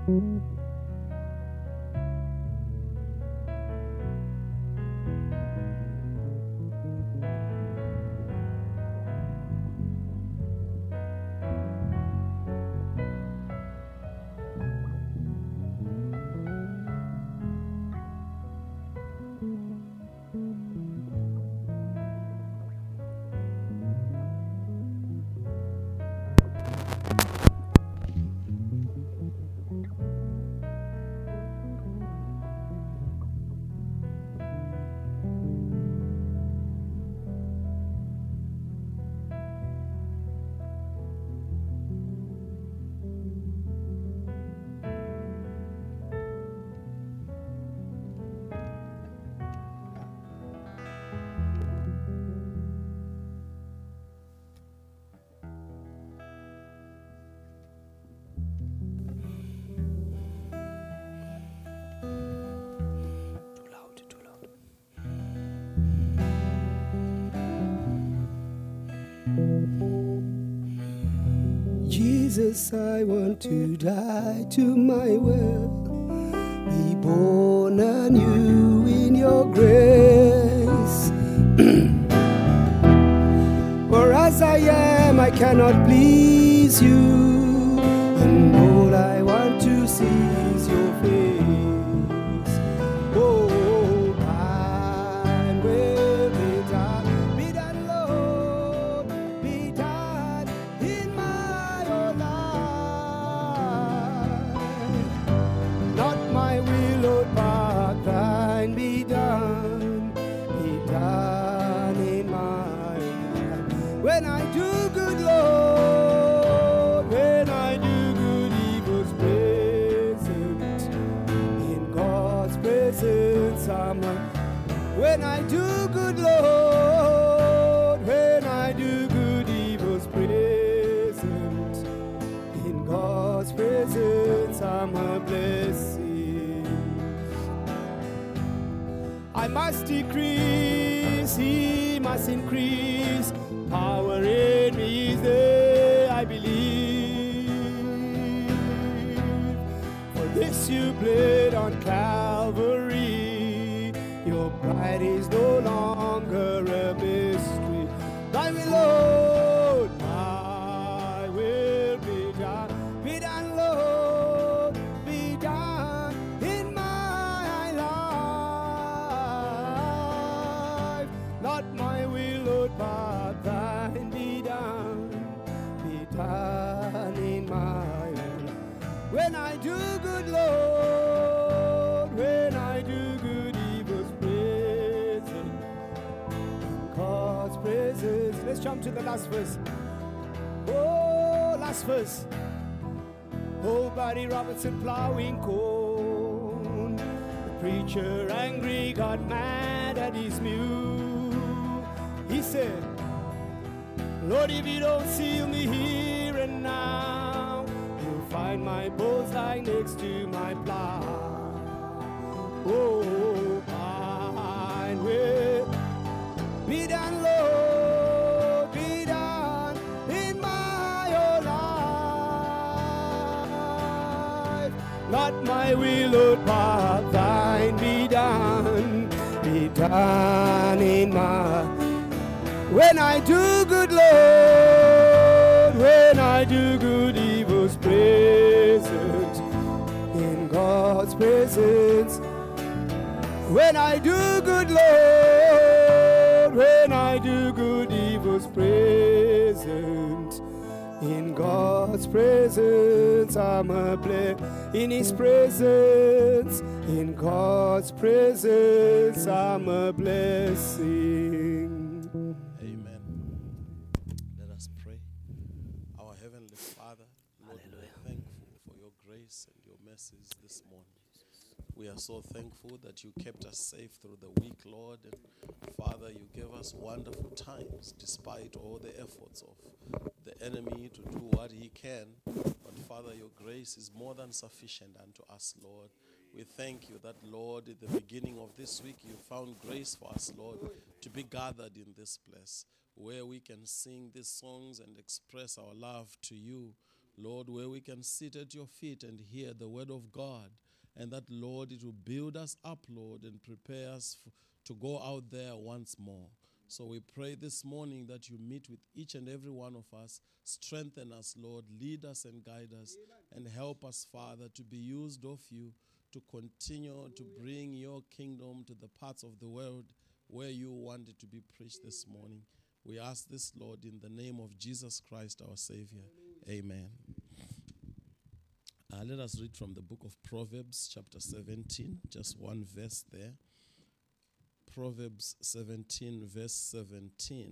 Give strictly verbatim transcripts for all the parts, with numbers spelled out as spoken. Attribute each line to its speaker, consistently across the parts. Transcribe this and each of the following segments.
Speaker 1: Jesus, I want to die to my will, be born anew in your grace. For as I am, I cannot please you, and all I want to see is your face. Oh, thine will be done, be done, Lord, be done in my own life. Not my will, Lord, but thine be done, be done in my life. When I do good, Lord, when I do good, evil's present. In God's presence, I'm a, when I do good, Lord, when I do good, evil's present. In God's presence, I'm a blessing. I must decrease, He must increase. Power in me is there, I believe. For this you bled on Calvary. Your bride is no longer a mystery. Thy will, Lord, thy will be done. Be done, Lord, be done in my life. Not my will, Lord, but thine be done. Be done in my life. When I do good, Lord, when I do good, evil's present. In God's presence. Let's jump to the last verse. Oh, last verse. Oh, Buddy Robertson plowing corn. The preacher angry got mad at his mule. He said, Lord, if you don't seal me here and now, you'll find my bullseye next to my plow. Oh, mine will be done, Lord, be done in my own life. Not my will, Lord, but thine be done, be done in my. When I do good, Lord, when I do good, evil's present. In God's presence. When I do good, Lord, when I do good, evil's present. In God's presence, I'm a blessing. In His presence, in God's presence, I'm a blessing.
Speaker 2: Amen. Let us pray. Our Heavenly Father, Lord, we are thankful for your grace and your mercies this morning. We are so thankful that you kept us safe through the week, Lord. And Father, you gave us wonderful times despite all the efforts of the enemy to do what he can. But Father, your grace is more than sufficient unto us, Lord. We thank you that, Lord, at the beginning of this week, you found grace for us, Lord, to be gathered in this place where we can sing these songs and express our love to you. Lord, where we can sit at your feet and hear the word of God, and that, Lord, it will build us up, Lord, and prepare us f- to go out there once more. So we pray this morning that you meet with each and every one of us, strengthen us, Lord, lead us and guide us, and help us, Father, to be used of you, to continue to bring your kingdom to the parts of the world where you want it to be preached this morning. We ask this, Lord, in the name of Jesus Christ, our Savior. Amen. Uh, let us read from the book of Proverbs, chapter seventeen, just one verse there. Proverbs seventeen, verse seventeen.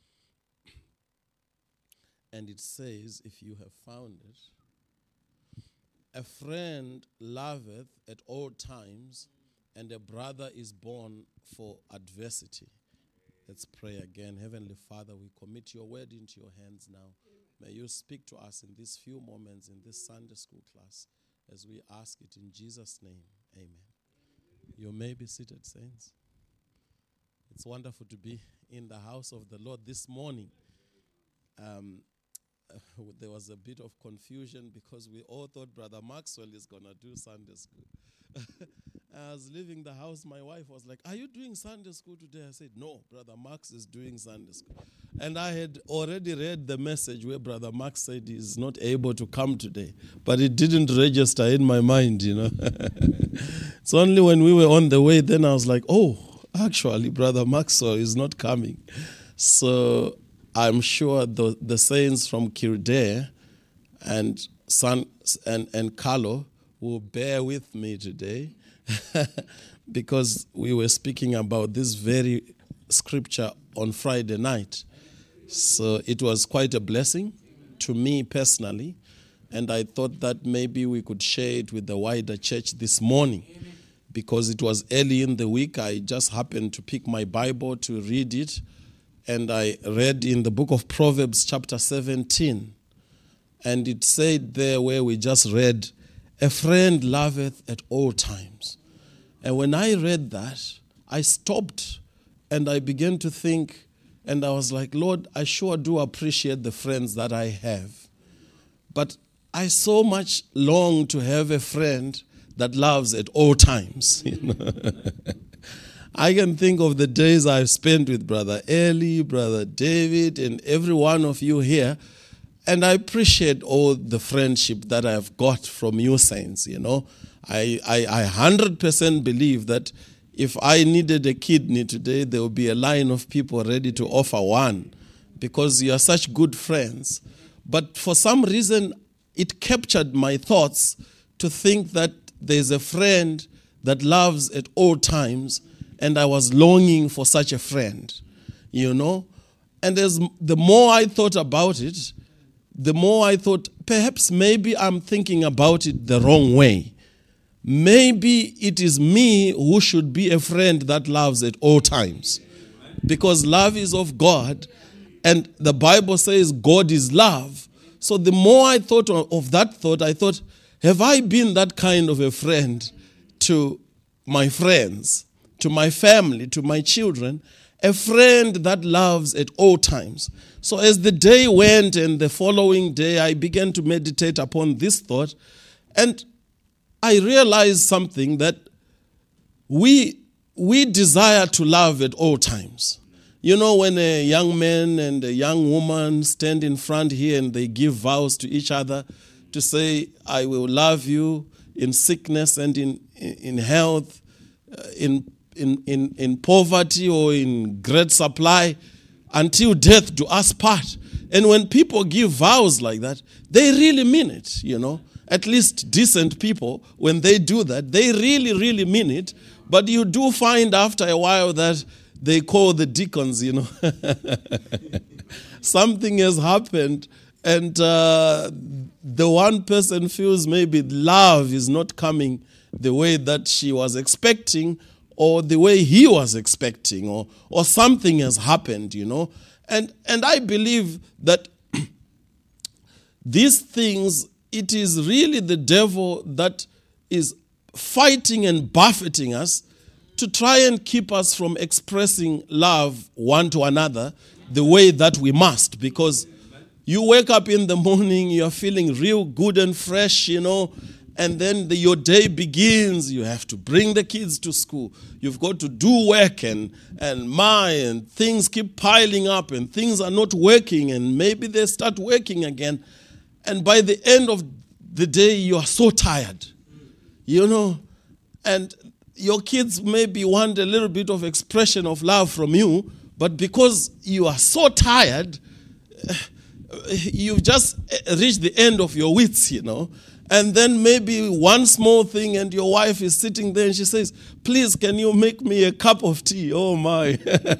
Speaker 2: And it says, if you have found it, a friend loveth at all times, and a brother is born for adversity. Let's pray again. Heavenly Father, we commit your word into your hands now. May you speak to us in these few moments in this Sunday school class as we ask it in Jesus' name. Amen. You may be seated, saints. It's wonderful to be in the house of the Lord this morning. Um, there was a bit of confusion because we all thought Brother Maxwell is going to do Sunday school. I was leaving the house, my wife was like, are you doing Sunday school today? I said, no, Brother Max is doing Sunday school. And I had already read the message where Brother Max said he's not able to come today. But it didn't register in my mind, you know. It's only when we were on the way, then I was like, oh, actually, Brother Maxwell is not coming. So I'm sure the, the saints from Kildare and, San, and, and Carlo will bear with me today. Because we were speaking about this very scripture on Friday night. So it was quite a blessing to me personally. And I thought that maybe we could share it with the wider church this morning. Because it was early in the week, I just happened to pick my Bible to read it. And I read in the book of Proverbs chapter seventeen. And it said there where we just read, a friend loveth at all times. And when I read that, I stopped and I began to think, and I was like, Lord, I sure do appreciate the friends that I have. But I so much long to have a friend that loves at all times. You know? I can think of the days I've spent with Brother Eli, Brother David, and every one of you here. And I appreciate all the friendship that I've got from you saints, you know. I, I, I one hundred percent believe that if I needed a kidney today, there will be a line of people ready to offer one because you are such good friends. But for some reason, it captured my thoughts to think that there's a friend that loves at all times, and I was longing for such a friend, you know. And as the more I thought about it, the more I thought, perhaps maybe I'm thinking about it the wrong way. Maybe it is me who should be a friend that loves at all times. Because love is of God, and the Bible says God is love. So the more I thought of that thought, I thought, have I been that kind of a friend to my friends, to my family, to my children? A friend that loves at all times. So as the day went and the following day, I began to meditate upon this thought, and I realized something, that we we desire to love at all times. You know, when a young man and a young woman stand in front here and they give vows to each other to say, I will love you in sickness and in, in health, uh, in In, in, in poverty or in great supply, until death do us part. And when people give vows like that, they really mean it, you know. At least decent people, when they do that, they really, really mean it. But you do find after a while that they call the deacons, you know. Something has happened, and uh, the one person feels maybe love is not coming the way that she was expecting, or the way he was expecting, or or something has happened, you know. And and I believe that these things, it is really the devil that is fighting and buffeting us to try and keep us from expressing love one to another the way that we must. Because You wake up in the morning, you're feeling real good and fresh, you know, and then the, your day begins. You have to bring the kids to school. You've got to do work and, and my, and things keep piling up and things are not working and maybe they start working again. And by the end of the day, you are so tired, you know, and your kids maybe want a little bit of expression of love from you, but because you are so tired, you've just reached the end of your wits, you know. And then maybe one small thing and your wife is sitting there and she says, please, can you make me a cup of tea? Oh, my.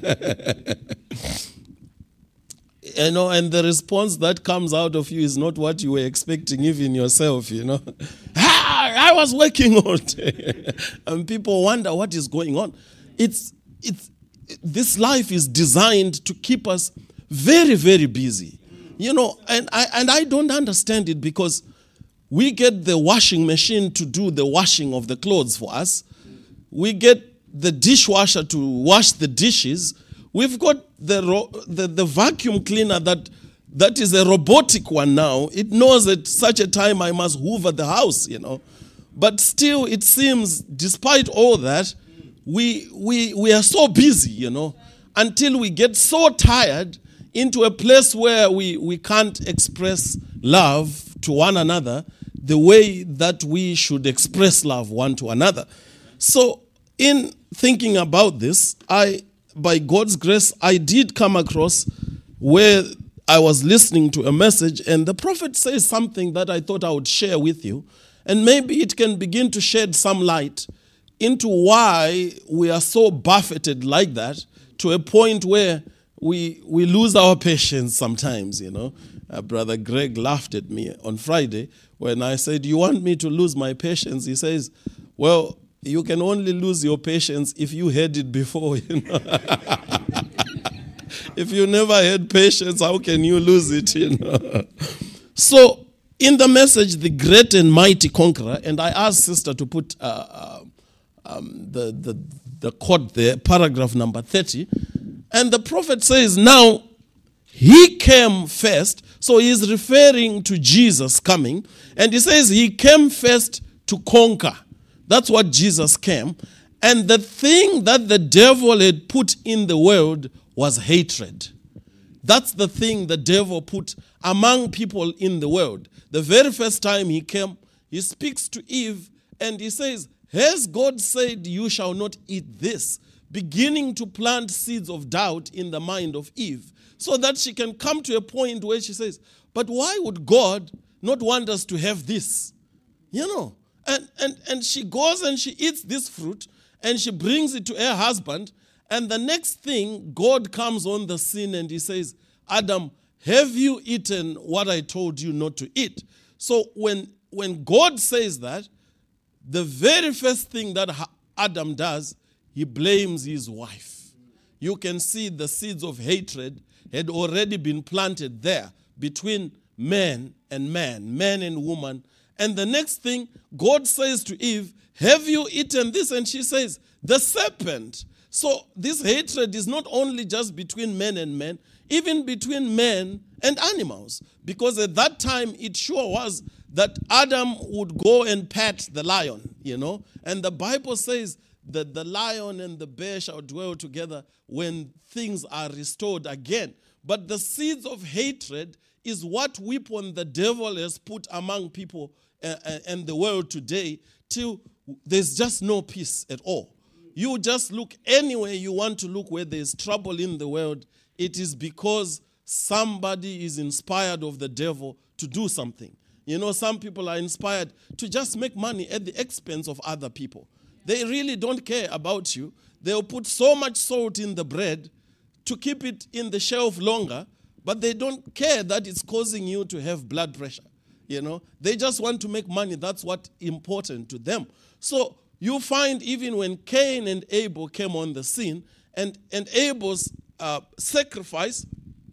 Speaker 2: You know, and the response that comes out of you is not what you were expecting even yourself, you know. ah, I was working all day. And people wonder what is going on. It's, it's, this life is designed to keep us very, very busy. You know, and I, and I don't understand it because we get the washing machine to do the washing of the clothes for us. We get the dishwasher to wash the dishes. We've got the, ro- the the vacuum cleaner that that is a robotic one now. It knows at such a time I must hoover the house, you know. But still, it seems, despite all that, we we we are so busy, you know, until we get so tired into a place where we, we can't express love to one another the way that we should express love one to another. So in thinking about this, I, by God's grace, I did come across where I was listening to a message and the prophet says something that I thought I would share with you. And maybe it can begin to shed some light into why we are so buffeted like that to a point where we we lose our patience sometimes, you know. Uh, Brother Greg laughed at me on Friday when I said, you want me to lose my patience? He says, well, you can only lose your patience if you had it before, you know. If you never had patience, how can you lose it, you know? So, in the message, The Great and Mighty Conqueror, and I asked Sister to put uh, uh, um, the, the, the quote there, paragraph number thirty, and the prophet says, now, he came first, so he is referring to Jesus coming, and he says he came first to conquer. That's what Jesus came. And the thing that the devil had put in the world was hatred. That's the thing the devil put among people in the world. The very first time he came, he speaks to Eve, and he says, has God said you shall not eat this? Beginning to plant seeds of doubt in the mind of Eve, so that she can come to a point where she says, but why would God not want us to have this? You know, and, and, and she goes and she eats this fruit, and she brings it to her husband, and the next thing, God comes on the scene and he says, Adam, have you eaten what I told you not to eat? So when, when God says that, the very first thing that Adam does, he blames his wife. You can see the seeds of hatred had already been planted there between man and man, man and woman. And the next thing, God says to Eve, have you eaten this? And she says, the serpent. So this hatred is not only just between men and men, even between men and animals. Because at that time, it sure was that Adam would go and pet the lion, you know. And the Bible says that the lion and the bear shall dwell together when things are restored again. But the seeds of hatred is what weapon the devil has put among people and the world today till there's just no peace at all. You just look anywhere you want to look where there's trouble in the world, it is because somebody is inspired of the devil to do something. You know, some people are inspired to just make money at the expense of other people. They really don't care about you. They'll put so much salt in the bread to keep it in the shelf longer, but they don't care that it's causing you to have blood pressure. You know, they just want to make money. That's what's important to them. So you find even when Cain and Abel came on the scene, and, and Abel's uh, sacrifice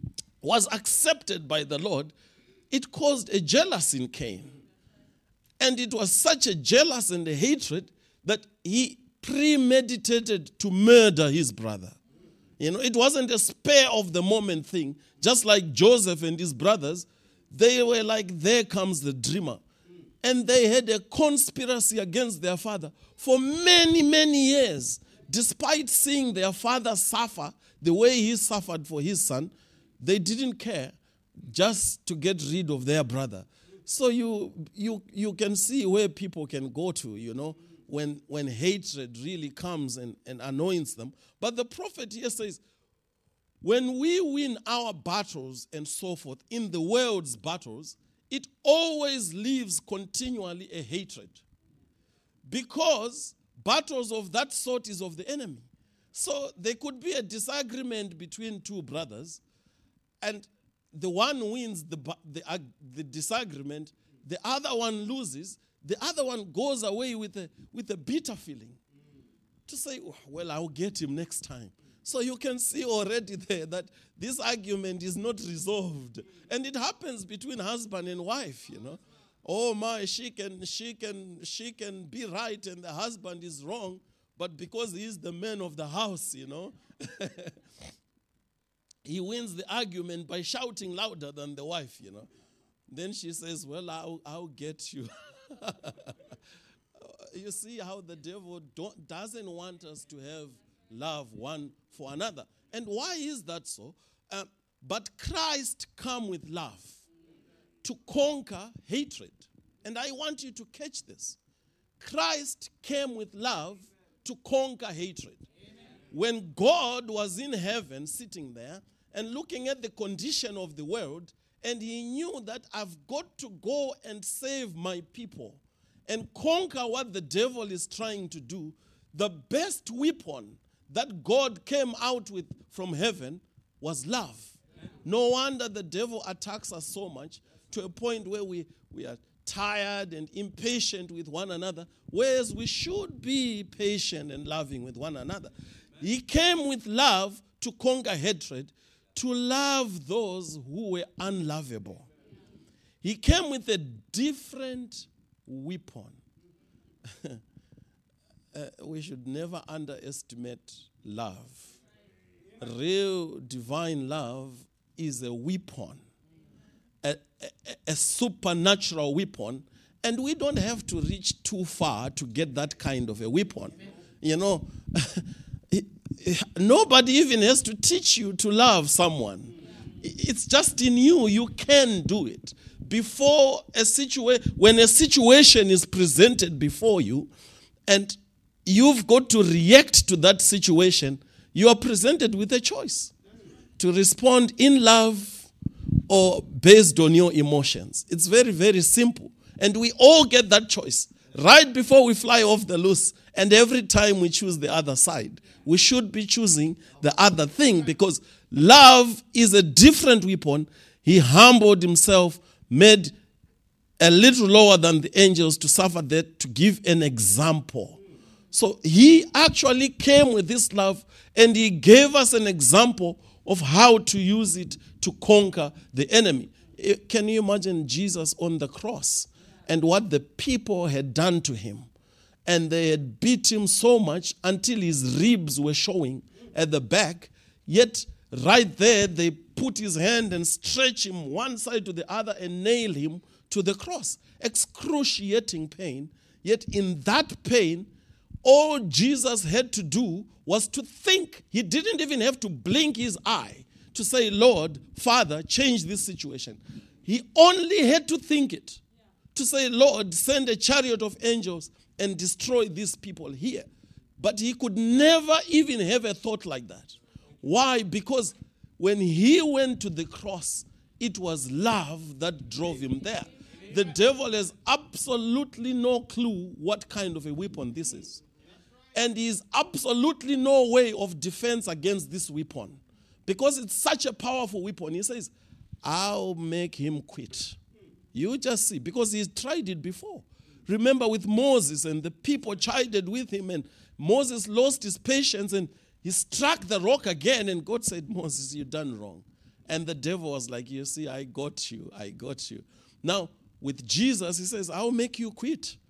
Speaker 2: was accepted by the Lord, it caused a jealousy in Cain. And it was such a jealous and a hatred that he premeditated to murder his brother. You know, it wasn't a spare of the moment thing. Just like Joseph and his brothers, they were like, there comes the dreamer. And they had a conspiracy against their father for many, many years. Despite seeing their father suffer the way he suffered for his son, they didn't care just to get rid of their brother. So you you you can see where people can go to, you know, when, when hatred really comes and, and anoints them. But the prophet here says, when we win our battles and so forth, in the world's battles, it always leaves continually a hatred. Because battles of that sort is of the enemy. So there could be a disagreement between two brothers, and the one wins the, the, uh, the disagreement, the other one loses, the other one goes away with a, with a bitter feeling. To say, oh, well, I'll get him next time. So you can see already there that this argument is not resolved. And it happens between husband and wife, you know. Oh my, she can, she can, she can be right and the husband is wrong, but because he is the man of the house, you know, he wins the argument by shouting louder than the wife, you know. Then she says, well, I'll, I'll get you. You see how the devil don't, doesn't want us to have love one for another. And why is that so? Uh, but Christ came with love to conquer hatred. And I want you to catch this. Christ came with love to conquer hatred. When God was in heaven sitting there and looking at the condition of the world, and he knew that I've got to go and save my people and conquer what the devil is trying to do, the best weapon that God came out with from heaven was love. No wonder the devil attacks us so much to a point where we, we are tired and impatient with one another, whereas we should be patient and loving with one another. He came with love to conquer hatred, to love those who were unlovable. He came with a different weapon. uh, we should never underestimate love. Real divine love is a weapon, a, a, a supernatural weapon, and we don't have to reach too far to get that kind of a weapon. You know, nobody even has to teach you to love someone. It's just in you. You can do it. Before a situation, when a situation is presented before you, and you've got to react to that situation, you are presented with a choice to respond in love or based on your emotions. It's very, very simple. And we all get that choice right before we fly off the loose. And every time we choose the other side, we should be choosing the other thing, because love is a different weapon. He humbled himself, made a little lower than the angels to suffer that, to give an example. So he actually came with this love, and he gave us an example of how to use it to conquer the enemy. Can you imagine Jesus on the cross and what the people had done to him? And they had beat him so much until his ribs were showing at the back. Yet right there, they put his hand and stretch him one side to the other and nail him to the cross. Excruciating pain. Yet in that pain, all Jesus had to do was to think. He didn't even have to blink his eye to say, Lord, Father, change this situation. He only had to think it. To say, Lord, send a chariot of angels and destroy these people here. But he could never even have a thought like that. Why? Because when he went to the cross, it was love that drove him there. The devil has absolutely no clue what kind of a weapon this is. And he has absolutely no way of defense against this weapon. Because it's such a powerful weapon. He says, I'll make him quit. You just see, because he's tried it before. Remember with Moses, and the people chided with him, and Moses lost his patience, and he struck the rock again, and God said, Moses, you've done wrong. And the devil was like, you see, I got you, I got you. Now, with Jesus, he says, I'll make you quit.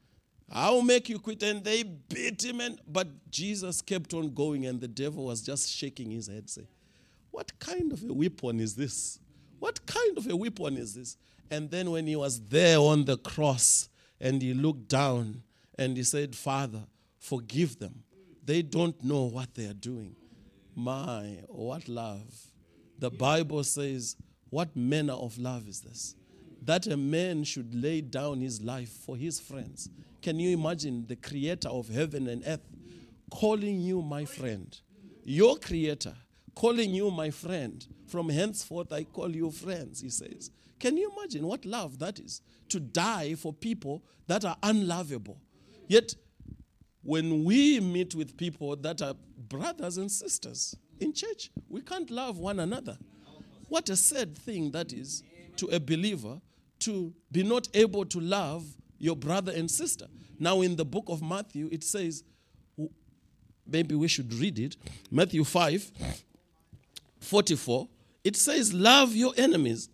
Speaker 2: I'll make you quit. And they beat him. And, but Jesus kept on going, and the devil was just shaking his head, saying, what kind of a weapon is this? What kind of a weapon is this? And then when he was there on the cross, and he looked down, and he said, Father, forgive them. They don't know what they are doing. My, what love. The Bible says, what manner of love is this? That a man should lay down his life for his friends. Can you imagine the creator of heaven and earth calling you my friend? Your creator calling you my friend. From henceforth I call you friends, he says. Can you imagine what love that is? To die for people that are unlovable. Yet, when we meet with people that are brothers and sisters in church, we can't love one another. What a sad thing that is to a believer to be not able to love your brother and sister. Now in the book of Matthew, it says, maybe we should read it, Matthew five, forty-four, it says, love your enemies.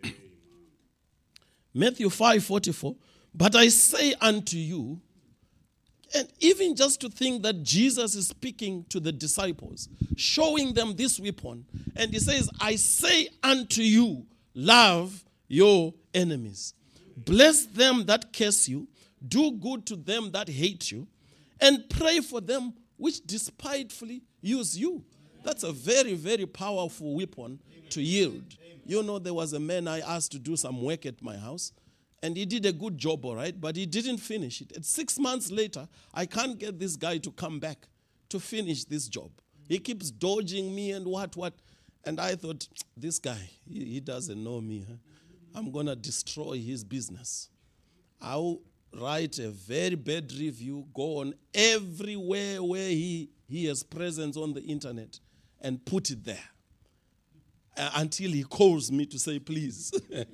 Speaker 2: Matthew five, forty-four, but I say unto you, and even just to think that Jesus is speaking to the disciples, showing them this weapon, and he says, I say unto you, love your enemies. Bless them that curse you, do good to them that hate you, and pray for them which despitefully use you. That's a very, very powerful weapon to yield. You know, there was a man I asked to do some work at my house, and he did a good job, all right, but he didn't finish it. And six months later, I can't get this guy to come back to finish this job. He keeps dodging me and what, what. And I thought, this guy, he, he doesn't know me. Huh? I'm going to destroy his business. I'll write a very bad review, go on everywhere where he, he has presence on the internet, and put it there uh, until he calls me to say, please.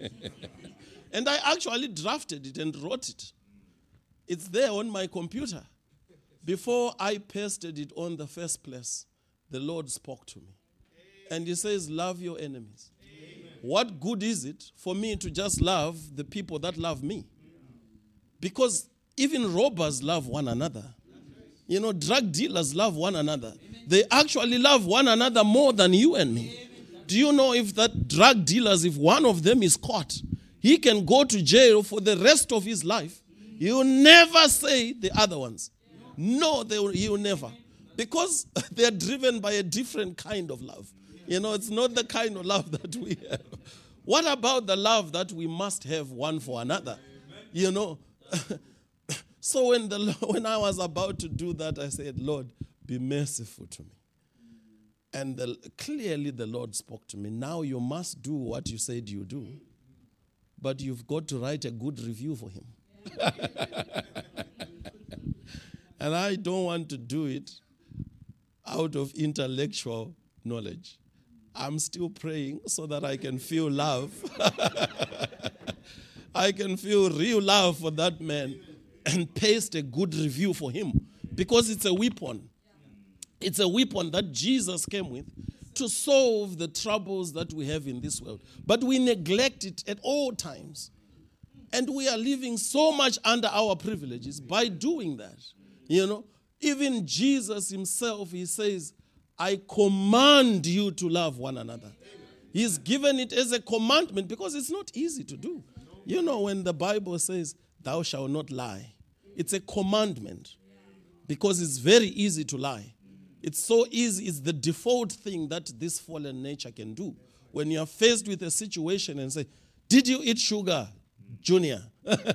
Speaker 2: And I actually drafted it and wrote it. It's there on my computer. Before I pasted it on the first place, the Lord spoke to me. And he says, love your enemies. Amen. What good is it for me to just love the people that love me? Because even robbers love one another. You know, drug dealers love one another. They actually love one another more than you and me. Do you know if that drug dealers, if one of them is caught, he can go to jail for the rest of his life. He'll never say the other ones. No, they will, he'll never. Because they're driven by a different kind of love. You know, it's not the kind of love that we have. What about the love that we must have one for another? You know. So when, the, when I was about to do that, I said, Lord, be merciful to me. And the, clearly the Lord spoke to me. Now you must do what you said you do. But you've got to write a good review for him. And I don't want to do it out of intellectual knowledge. I'm still praying so that I can feel love. I can feel real love for that man and paste a good review for him. Because it's a weapon. It's a weapon that Jesus came with to solve the troubles that we have in this world. But we neglect it at all times. And we are living so much under our privileges by doing that. You know, even Jesus himself, he says, I command you to love one another. He's given it as a commandment because it's not easy to do. You know, when the Bible says, thou shalt not lie, it's a commandment because it's very easy to lie. It's so easy. It's the default thing that this fallen nature can do. When you are faced with a situation and say, did you eat sugar, Junior?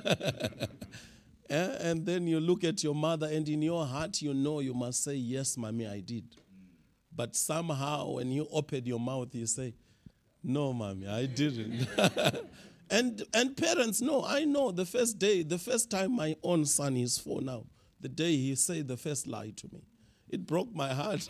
Speaker 2: And then you look at your mother and in your heart you know you must say, yes, mommy, I did. But somehow when you open your mouth, you say, no, mommy, I didn't. and and parents know, I know the first day, the first time my own son is four now, the day he said the first lie to me. It broke my heart.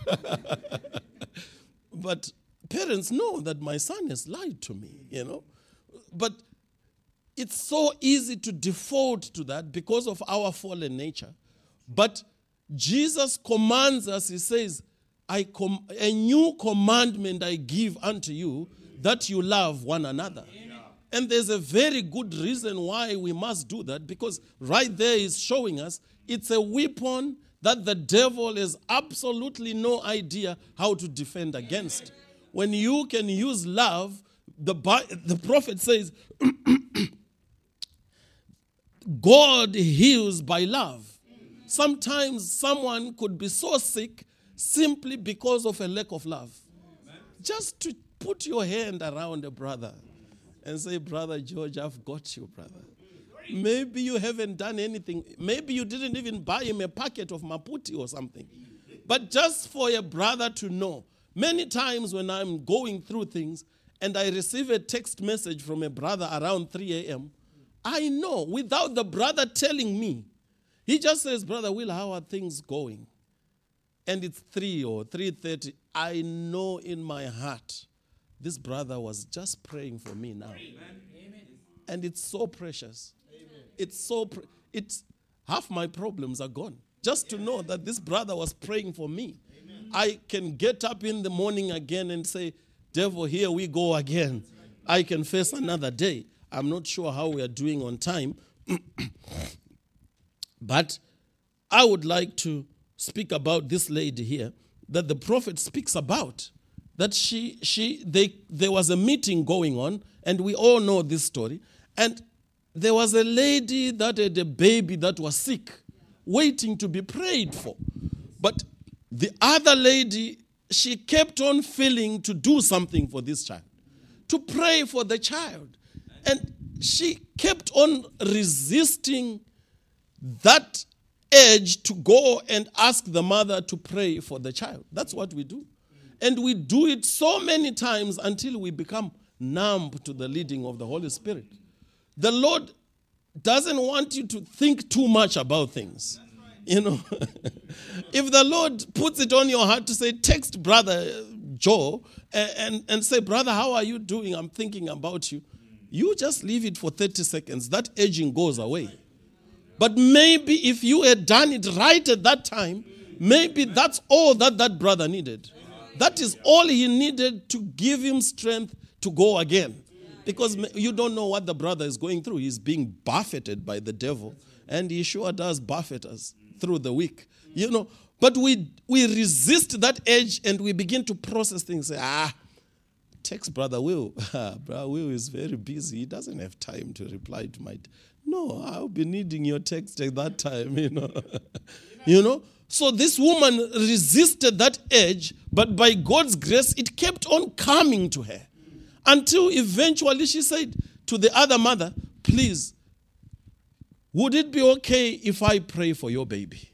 Speaker 2: But parents know that my son has lied to me, you know. But it's so easy to default to that because of our fallen nature. But Jesus commands us, he says, I com- a new commandment I give unto you, that you love one another. And there's a very good reason why we must do that, because right there is showing us it's a weapon that the devil has absolutely no idea how to defend against. When you can use love, the, the prophet says, God heals by love. Sometimes someone could be so sick simply because of a lack of love. Just to put your hand around a brother and say, Brother George, I've got you, brother. Maybe you haven't done anything. Maybe you didn't even buy him a packet of Maputi or something. But just for a brother to know. Many times when I'm going through things and I receive a text message from a brother around three a.m., I know without the brother telling me. He just says, Brother Will, how are things going? And it's three or three thirty. I know in my heart, this brother was just praying for me now. Amen. And it's so precious. Amen. It's so, pre- it's half my problems are gone. Just to know that this brother was praying for me. Amen. I can get up in the morning again and say, devil, here we go again. I can face another day. I'm not sure how we are doing on time. But I would like to speak about this lady here that the prophet speaks about. That she, she, they, there was a meeting going on, and we all know this story. And there was a lady that had a baby that was sick, waiting to be prayed for. But the other lady, she kept on feeling to do something for this child, to pray for the child. And she kept on resisting that urge to go and ask the mother to pray for the child. That's what we do. And we do it so many times until we become numb to the leading of the Holy Spirit. The Lord doesn't want you to think too much about things. You know, if the Lord puts it on your heart to say, text Brother Joe and, and, and say, brother, how are you doing? I'm thinking about you. You just leave it for thirty seconds. That aging goes away. But maybe if you had done it right at that time, maybe that's all that that brother needed. That is all he needed to give him strength to go again. Because you don't know what the brother is going through. He's being buffeted by the devil. And he sure does buffet us through the week. You know, but we we resist that edge and we begin to process things. Say, ah, text Brother Will. Brother Will is very busy. He doesn't have time to reply to my... T- no, I'll be needing your text at that time, you know. You know? So this woman resisted that edge, but by God's grace, it kept on coming to her. Until eventually she said to the other mother, please, would it be okay if I pray for your baby?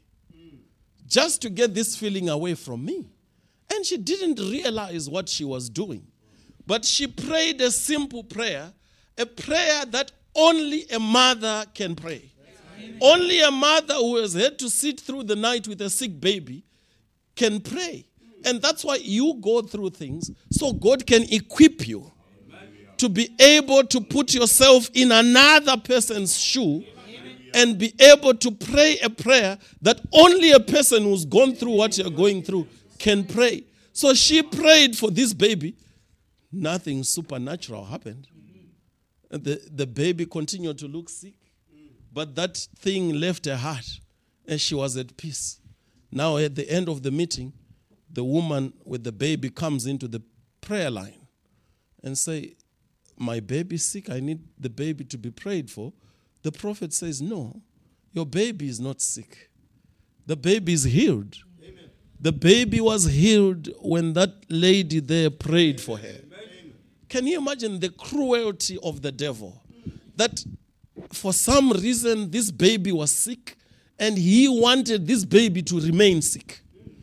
Speaker 2: Just to get this feeling away from me. And she didn't realize what she was doing. But she prayed a simple prayer, a prayer that only a mother can pray. Amen. Only a mother who has had to sit through the night with a sick baby can pray. And that's why you go through things, so God can equip you to be able to put yourself in another person's shoe and be able to pray a prayer that only a person who's gone through what you're going through can pray. So she prayed for this baby. Nothing supernatural happened. The, the baby continued to look sick. But that thing left her heart and she was at peace. Now at the end of the meeting, the woman with the baby comes into the prayer line and say, my baby's sick, I need the baby to be prayed for. The prophet says, no, your baby is not sick. The baby is healed. Amen. The baby was healed when that lady there prayed for her. Amen. Can you imagine the cruelty of the devil? That for some reason this baby was sick and he wanted this baby to remain sick.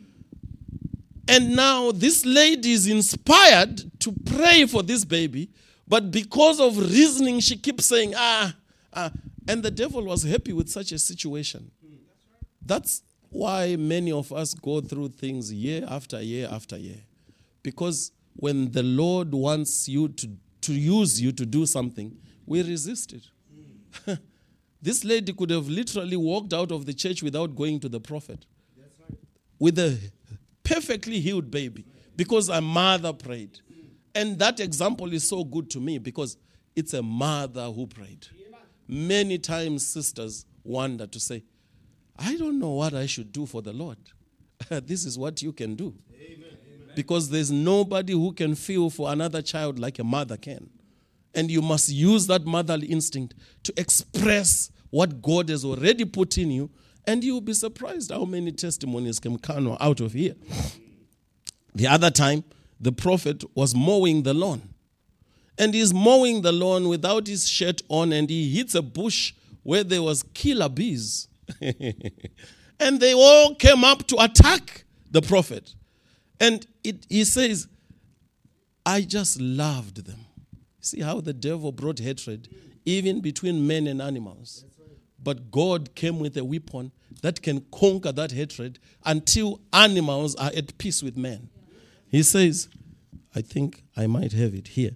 Speaker 2: And now this lady is inspired to pray for this baby, but because of reasoning, she keeps saying, ah, ah. And the devil was happy with such a situation. That's why many of us go through things year after year after year. Because when the Lord wants you to, to use you to do something, we resist it. This lady could have literally walked out of the church without going to the prophet. That's right. With a perfectly healed baby. Because a mother prayed. And that example is so good to me because It's a mother who prayed. Many times sisters wonder to say, I don't know what I should do for the Lord. This is what you can do. Amen. Because there's nobody who can feel for another child like a mother can. And you must use that motherly instinct to express what God has already put in you. And you'll be surprised how many testimonies can come out of here. The other time, the prophet was mowing the lawn. And he's mowing the lawn without his shirt on, and he hits a bush where there was killer bees. And they all came up to attack the prophet. And it, he says, I just loved them. See how the devil brought hatred even between men and animals. But God came with a weapon that can conquer that hatred until animals are at peace with men. He says, I think I might have it here.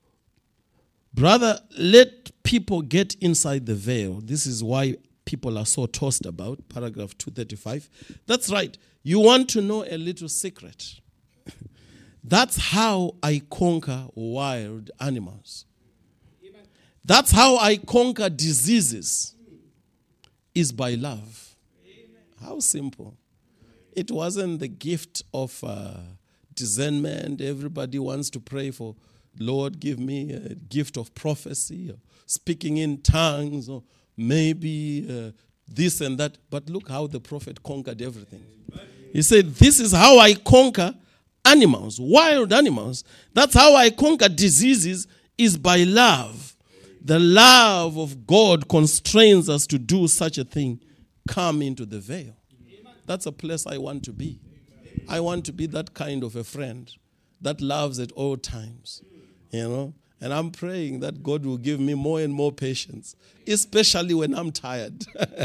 Speaker 2: Brother, let people get inside the veil. This is why people are so tossed about. Paragraph two thirty-five. That's right. You want to know a little secret. That's how I conquer wild animals. That's how I conquer diseases. Is by love. How simple. It wasn't the gift of uh, discernment. Everybody wants to pray for, Lord, give me a gift of prophecy, or speaking in tongues, or maybe uh, this and that. But look how the prophet conquered everything. He said, this is how I conquer animals, wild animals. That's how I conquer diseases, is by love. The love of God constrains us to do such a thing. Come into the veil. That's a place I want to be. I want to be that kind of a friend that loves at all times. You know? And I'm praying that God will give me more and more patience, especially when I'm tired.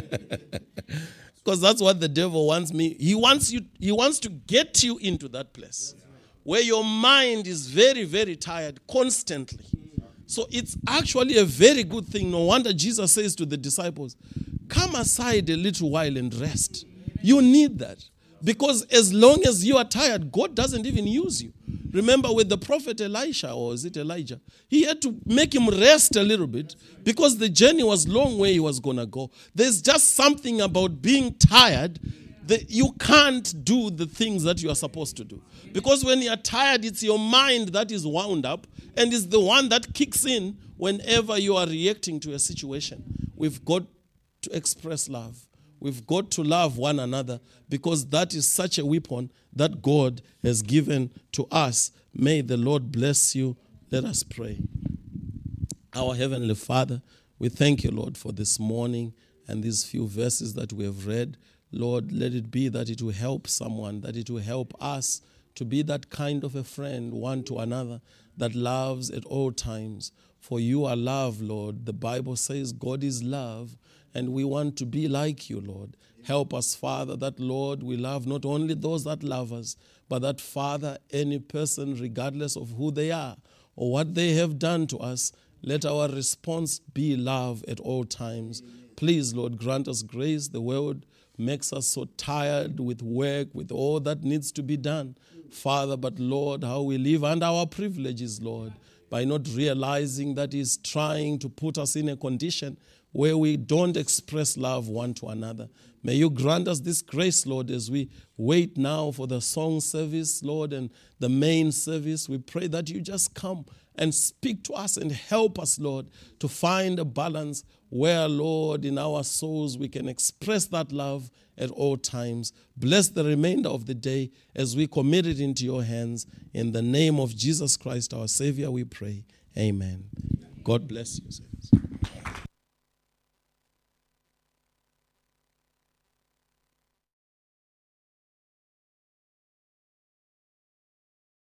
Speaker 2: Because that's what the devil wants me. He wants you, he wants to get you into that place where your mind is very, very tired constantly. So it's actually a very good thing. No wonder Jesus says to the disciples, come aside a little while and rest. You need that. Because as long as you are tired, God doesn't even use you. Remember with the prophet Elisha, or is it Elijah? He had to make him rest a little bit because the journey was long where he was going to go. There's just something about being tired that you can't do the things that you are supposed to do. Because when you are tired, it's your mind that is wound up and is the one that kicks in whenever you are reacting to a situation. We've got to express love. We've got to love one another because that is such a weapon that God has given to us. May the Lord bless you. Let us pray. Our Heavenly Father, we thank you, Lord, for this morning and these few verses that we have read. Lord, let it be that it will help someone, that it will help us to be that kind of a friend one to another that loves at all times. For you are love, Lord. The Bible says God is love, and we want to be like you, Lord. Help us, Father, that, Lord, we love not only those that love us, but that, Father, any person, regardless of who they are or what they have done to us, let our response be love at all times. Please, Lord, grant us grace. The world makes us so tired with work, with all that needs to be done. Father, but Lord, how we live under our privileges, Lord, by not realizing that He's trying to put us in a condition where we don't express love one to another. May you grant us this grace, Lord, as we wait now for the song service, Lord, and the main service. We pray that you just come and speak to us and help us, Lord, to find a balance where, Lord, in our souls we can express that love at all times. Bless the remainder of the day as we commit it into your hands. In the name of Jesus Christ, our Savior, we pray. Amen. God bless you, saints.